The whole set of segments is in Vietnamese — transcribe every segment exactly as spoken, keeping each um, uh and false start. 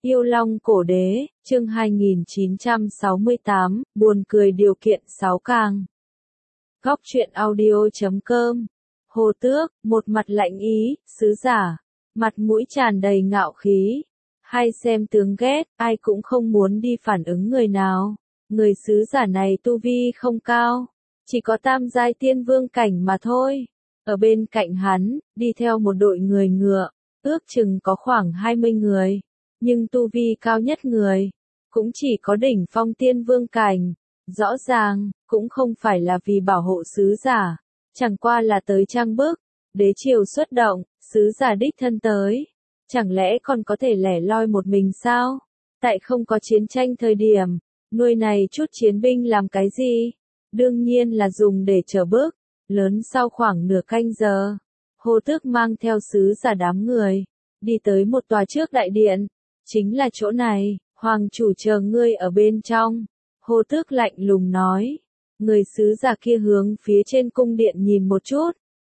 Yêu Long Cổ Đế, chương hai nghìn chín trăm sáu mươi tám, buồn cười điều kiện sáu càng. Góc truyện audio chấm com. Hồ Tước, một mặt lạnh ý, sứ giả, mặt mũi tràn đầy ngạo khí. Hay xem tướng ghét, ai cũng không muốn đi phản ứng người nào. Người sứ giả này tu vi không cao, chỉ có tam giai tiên vương cảnh mà thôi. Ở bên cạnh hắn, đi theo một đội người ngựa, ước chừng có khoảng hai mươi người. Nhưng tu vi cao nhất người, cũng chỉ có đỉnh phong tiên vương cảnh. Rõ ràng, cũng không phải là vì bảo hộ sứ giả, chẳng qua là tới trang bức, đế triều xuất động, sứ giả đích thân tới. Chẳng lẽ còn có thể lẻ loi một mình sao? Tại không có chiến tranh thời điểm, nuôi này chút chiến binh làm cái gì? Đương nhiên là dùng để chở bước. Lớn sau khoảng nửa canh giờ, Hồ Tước mang theo sứ giả đám người, đi tới một tòa trước đại điện. Chính là chỗ này, hoàng chủ chờ ngươi ở bên trong. Hồ Tước lạnh lùng nói. Người sứ giả kia hướng phía trên cung điện nhìn một chút.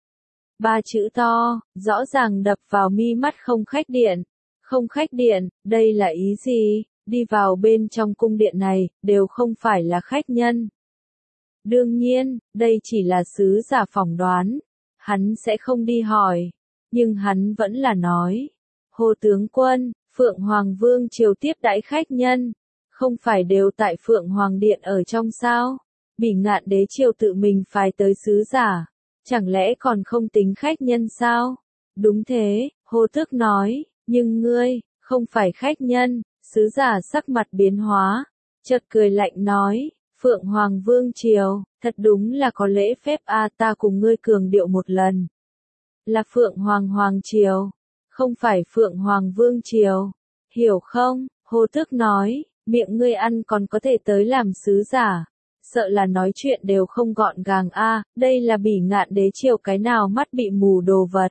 Ba chữ to, rõ ràng đập vào mi mắt. Không khách điện. Không khách điện, đây là ý gì? Đi vào bên trong cung điện này, đều không phải là khách nhân. Đương nhiên, đây chỉ là sứ giả phỏng đoán. Hắn sẽ không đi hỏi. Nhưng hắn vẫn là nói. Hồ tướng quân, Phượng Hoàng Vương triều tiếp đãi khách nhân, không phải đều tại Phượng Hoàng Điện ở trong sao? Bỉ Ngạn đế triều tự mình phái tới sứ giả, chẳng lẽ còn không tính khách nhân sao? Đúng thế, Hồ Tước nói, nhưng ngươi, không phải khách nhân. Sứ giả sắc mặt biến hóa, chợt cười lạnh nói, Phượng Hoàng Vương triều, thật đúng là có lễ phép a à, ta cùng ngươi cường điệu một lần. Là Phượng Hoàng Hoàng triều, không phải Phượng Hoàng Vương triều, hiểu không? Hồ Tước nói, miệng ngươi ăn còn có thể tới làm sứ giả, sợ là nói chuyện đều không gọn gàng a à, đây là Bỉ Ngạn đế triều cái nào mắt bị mù đồ vật.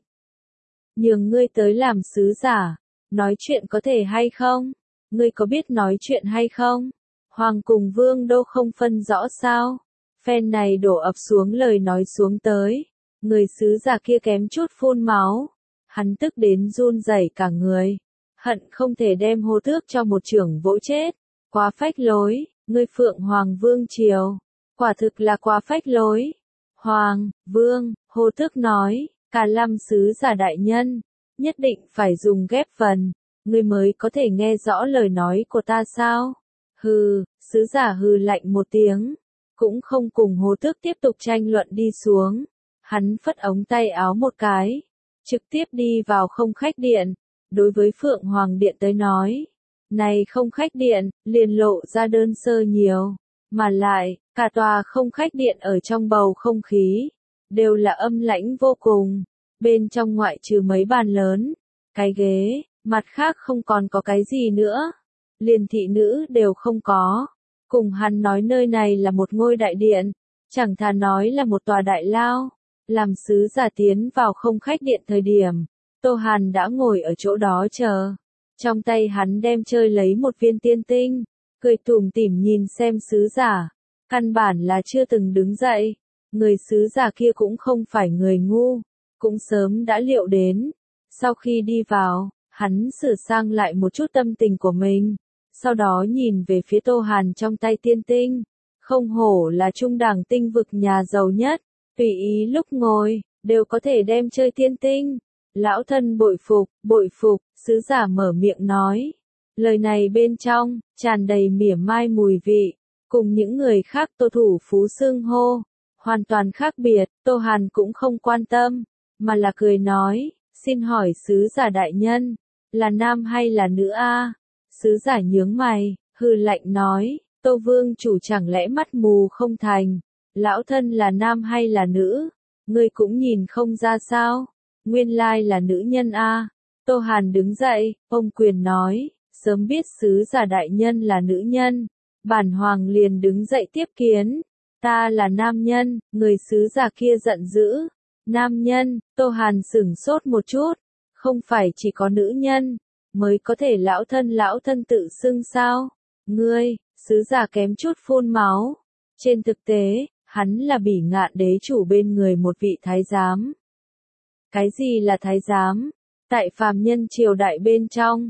Nhường ngươi tới làm sứ giả, nói chuyện có thể hay không? Ngươi có biết nói chuyện hay không? Hoàng cùng Vương đô không phân rõ sao? Phen này đổ ập xuống lời nói xuống tới, người sứ giả kia kém chút phun máu. Hắn tức đến run rẩy cả người, hận không thể đem Hồ Tước cho một chưởng vỗ chết. Quá phách lối, ngươi Phượng Hoàng Vương triều, quả thực là quá phách lối. Hoàng, Vương, Hồ Tước nói, cả lâm sứ giả đại nhân, nhất định phải dùng ghép phần, ngươi mới có thể nghe rõ lời nói của ta sao? Hừ, sứ giả hừ lạnh một tiếng, cũng không cùng Hồ Tước tiếp tục tranh luận đi xuống. Hắn phất ống tay áo một cái, trực tiếp đi vào không khách điện. Đối với Phượng Hoàng Điện tới nói, này không khách điện, liền lộ ra đơn sơ nhiều. Mà lại, cả tòa không khách điện ở trong bầu không khí, đều là âm lãnh vô cùng. Bên trong ngoại trừ mấy bàn lớn, cái ghế, mặt khác không còn có cái gì nữa. Liền thị nữ đều không có. Cùng hắn nói nơi này là một ngôi đại điện, chẳng thà nói là một tòa đại lao. Làm sứ giả tiến vào không khách điện thời điểm, Tô Hàn đã ngồi ở chỗ đó chờ. Trong tay hắn đem chơi lấy một viên tiên tinh, cười tủm tỉm nhìn xem sứ giả. Căn bản là chưa từng đứng dậy. Người sứ giả kia cũng không phải người ngu, cũng sớm đã liệu đến. Sau khi đi vào, hắn sửa sang lại một chút tâm tình của mình. Sau đó nhìn về phía Tô Hàn trong tay tiên tinh. Không hổ là trung đẳng tinh vực nhà giàu nhất, tùy ý lúc ngồi, đều có thể đem chơi tiên tinh. Lão thân bội phục, bội phục, sứ giả mở miệng nói. Lời này bên trong, tràn đầy mỉa mai mùi vị, cùng những người khác Tô thủ phú xưng hô. Hoàn toàn khác biệt, Tô Hàn cũng không quan tâm, mà là cười nói, xin hỏi sứ giả đại nhân, là nam hay là nữ a? Sứ giả nhướng mày, hừ lạnh nói, Tô Vương chủ chẳng lẽ mắt mù không thành, lão thân là nam hay là nữ, ngươi cũng nhìn không ra sao, nguyên lai là nữ nhân a. Tô Hàn đứng dậy, ôm quyền nói, sớm biết sứ giả đại nhân là nữ nhân, bản hoàng liền đứng dậy tiếp kiến, ta là nam nhân. Người sứ giả kia giận dữ, nam nhân. Tô Hàn sửng sốt một chút, không phải chỉ có nữ nhân mới có thể lão thân lão thân tự xưng sao? Ngươi, sứ giả kém chút phun máu. Trên thực tế, hắn là Bỉ Ngạn đế chủ bên người một vị thái giám. Cái gì là thái giám? Tại phàm nhân triều đại bên trong,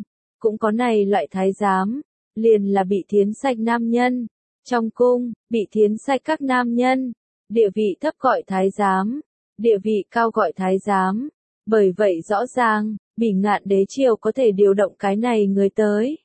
cũng có này loại thái giám, liền là bị thiến sạch nam nhân. Trong cung, bị thiến sạch các nam nhân, địa vị thấp gọi thái giám, địa vị cao gọi thái giám. Bởi vậy rõ ràng, Bỉ Ngạn đế triều có thể điều động cái này người tới.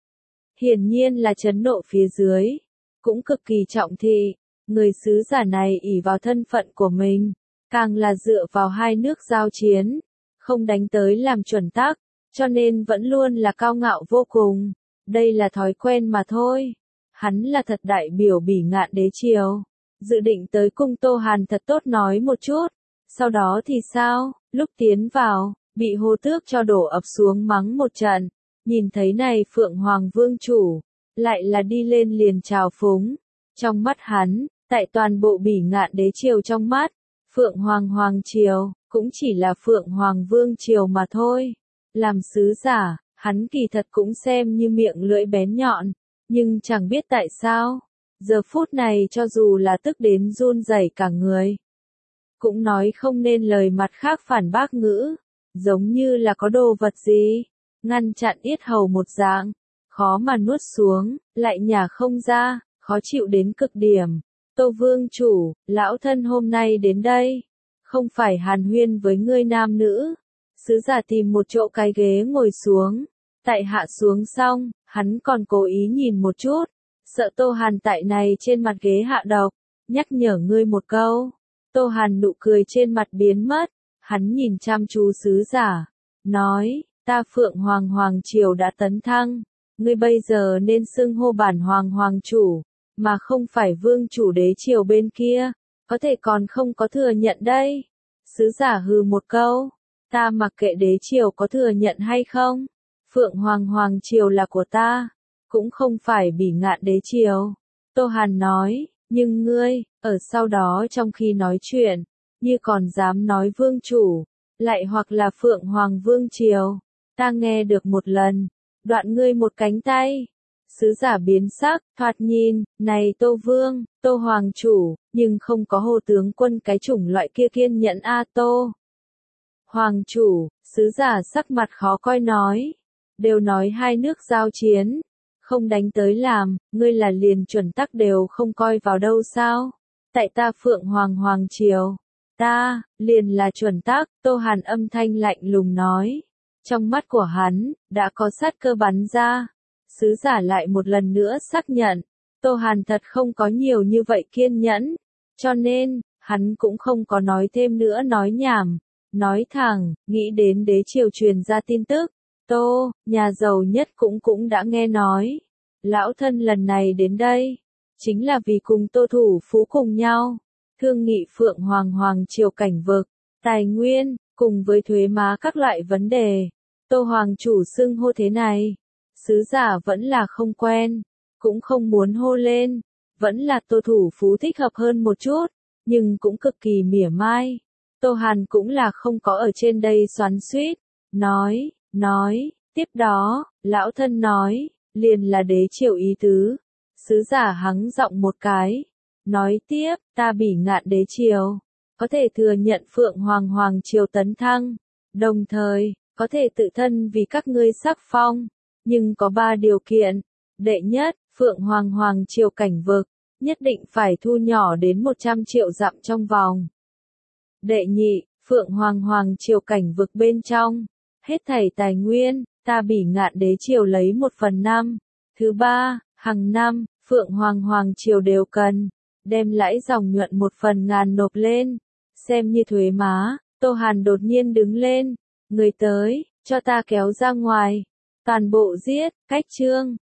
Hiển nhiên là chấn nộ phía dưới, cũng cực kỳ trọng thị, người sứ giả này ỷ vào thân phận của mình, càng là dựa vào hai nước giao chiến, không đánh tới làm chuẩn tắc, cho nên vẫn luôn là cao ngạo vô cùng. Đây là thói quen mà thôi. Hắn là thật đại biểu Bỉ Ngạn đế triều, dự định tới cung Tô Hàn thật tốt nói một chút. Sau đó thì sao? Lúc tiến vào, bị Hồ Tước cho đổ ập xuống mắng một trận, nhìn thấy này Phượng Hoàng Vương chủ, lại là đi lên liền chào phúng. Trong mắt hắn, tại toàn bộ Bỉ Ngạn đế triều trong mắt, Phượng Hoàng Hoàng triều, cũng chỉ là Phượng Hoàng Vương triều mà thôi. Làm sứ giả, hắn kỳ thật cũng xem như miệng lưỡi bén nhọn, nhưng chẳng biết tại sao, giờ phút này cho dù là tức đến run rẩy cả người, cũng nói không nên lời mặt khác phản bác ngữ, giống như là có đồ vật gì, ngăn chặn yết hầu một dạng, khó mà nuốt xuống, lại nhả không ra, khó chịu đến cực điểm. Tô Vương chủ, lão thân hôm nay đến đây, không phải hàn huyên với ngươi nam nữ. Sứ giả tìm một chỗ cái ghế ngồi xuống, tại hạ xuống xong, hắn còn cố ý nhìn một chút, sợ Tô Hàn tại này trên mặt ghế hạ độc, nhắc nhở ngươi một câu. Tô Hàn nụ cười trên mặt biến mất, hắn nhìn chăm chú sứ giả, nói, ta Phượng Hoàng Hoàng triều đã tấn thăng, ngươi bây giờ nên xưng hô bản Hoàng Hoàng chủ, mà không phải Vương chủ đế triều bên kia, có thể còn không có thừa nhận đây. Sứ giả hừ một câu, ta mặc kệ đế triều có thừa nhận hay không, Phượng Hoàng Hoàng triều là của ta, cũng không phải Bỉ Ngạn đế triều. Tô Hàn nói, nhưng ngươi, ở sau đó trong khi nói chuyện, như còn dám nói vương chủ, lại hoặc là Phượng Hoàng Vương triều, ta nghe được một lần, đoạn ngươi một cánh tay. Sứ giả biến sắc, thoạt nhìn, này Tô Vương, Tô Hoàng chủ, nhưng không có Hồ tướng quân cái chủng loại kia kiên nhẫn a Tô Hoàng chủ. Sứ giả sắc mặt khó coi nói, đều nói hai nước giao chiến, không đánh tới làm, ngươi là liền chuẩn tắc đều không coi vào đâu sao? Tại ta Phượng Hoàng Hoàng triều, ta, liền là chuẩn tắc. Tô Hàn âm thanh lạnh lùng nói, trong mắt của hắn, đã có sát cơ bắn ra. Sứ giả lại một lần nữa xác nhận, Tô Hàn thật không có nhiều như vậy kiên nhẫn, cho nên, hắn cũng không có nói thêm nữa nói nhảm, nói thẳng, nghĩ đến đế triều truyền ra tin tức, Tô, nhà giàu nhất cũng cũng đã nghe nói, lão thân lần này đến đây, chính là vì cùng Tô thủ phú cùng nhau, thương nghị Phượng Hoàng Hoàng triều cảnh vực, tài nguyên, cùng với thuế má các loại vấn đề. Tô Hoàng chủ xưng hô thế này, sứ giả vẫn là không quen, cũng không muốn hô lên, vẫn là Tô thủ phú thích hợp hơn một chút, nhưng cũng cực kỳ mỉa mai. Tô Hàn cũng là không có ở trên đây xoắn xuýt, nói, nói, tiếp đó, lão thân nói, liền là đế triều ý tứ. Sứ giả hắng giọng một cái, nói tiếp, ta Bỉ Ngạn đế triều, có thể thừa nhận Phượng Hoàng Hoàng triều tấn thăng, đồng thời, có thể tự thân vì các ngươi sắc phong, nhưng có ba điều kiện. Đệ nhất, Phượng Hoàng Hoàng triều cảnh vực, nhất định phải thu nhỏ đến một trăm triệu dặm trong vòng. Đệ nhị, Phượng Hoàng Hoàng triều cảnh vực bên trong, hết thảy tài nguyên, ta Bỉ Ngạn đế triều lấy một phần năm. Thứ ba, hàng năm, Phượng Hoàng Hoàng triều đều cần, đem lãi dòng nhuận một phần ngàn nộp lên, xem như thuế má. Tô Hàn đột nhiên đứng lên, người tới, cho ta kéo ra ngoài, toàn bộ giết, cách chương.